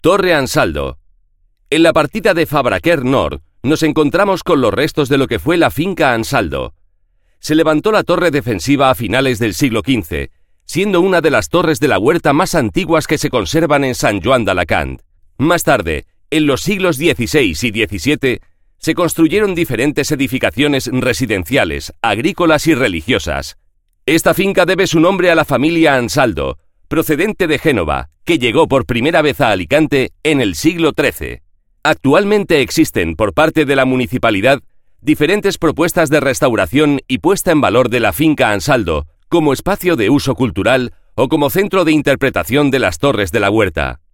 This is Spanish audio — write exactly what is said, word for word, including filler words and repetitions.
Torre Ansaldo. En la partida de Fabraquer Nord nos encontramos con los restos de lo que fue la finca Ansaldo. Se levantó la torre defensiva a finales del siglo quince, siendo una de las torres de la huerta más antiguas que se conservan en Sant Joan d'Alacant. Más tarde, en los siglos dieciséis y diecisiete, se construyeron diferentes edificaciones residenciales, agrícolas y religiosas. Esta finca debe su nombre a la familia Ansaldo, procedente de Génova, que llegó por primera vez a Alicante en el siglo trece. Actualmente existen, por parte de la municipalidad, diferentes propuestas de restauración y puesta en valor de la finca Ansaldo, como espacio de uso cultural o como centro de interpretación de las torres de la huerta.